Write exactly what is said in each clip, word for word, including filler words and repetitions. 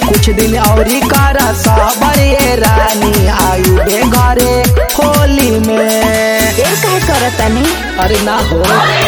कुछ दिन औरी कर सबर ये रानी आई बे घरे होली में। देर काहे करतानी? अरे ना हो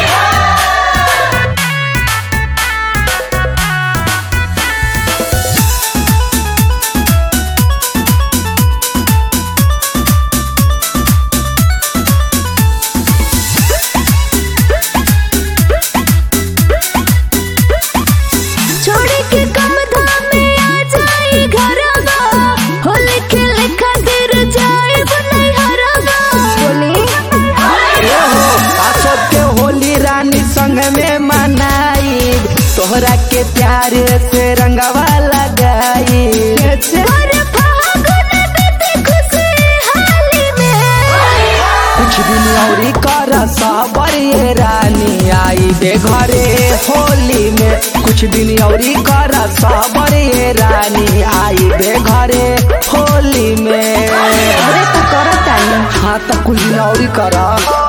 संग में मनाई तोहरा के प्यार से रंगवा लगाई। कुछ दिन औरी कर सबर ये रानी आई बे घरे होली में। कुछ दिन औरी कर सबर ये रानी आई बे घरे होली में। अरे तो करता है। हाँ तो कुछ दिन औरी करा।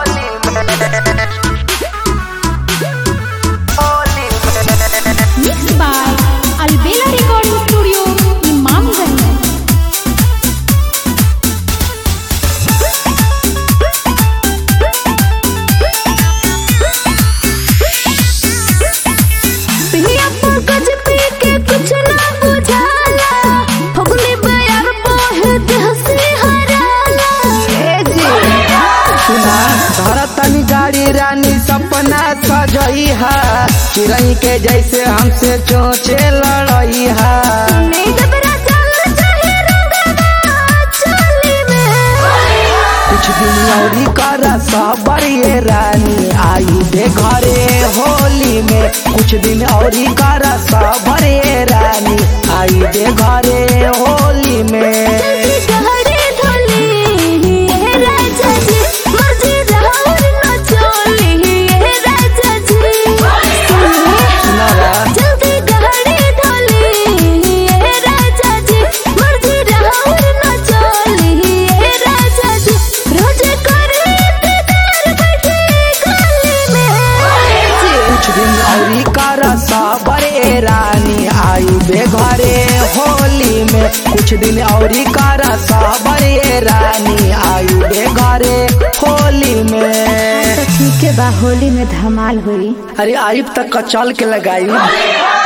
Mixed by Albela Recording Studio, Imamganj. पिया पंकज पी के कुछ ना बुझाला, फगुनी बयार बोहे देह से हराला। ए जी सुना धरतनी गाड़ी रानी सपना सजई है चिरई के जैसे हमसे चोचे लड़ई है। कुछ दिन औरी कर सबर ये रानी आई बे घरे होली में। कुछ दिन औरी कर सबर ये रानी आई बे घरे होली में। सबर ए रानी आई बे घरे होली में। कुछ दिन औरी कर सबर ए रानी आई बे घरे होली में। तो ठीक है बा, होली में धमाल हुई। अरे आइब तक चल के लगाई।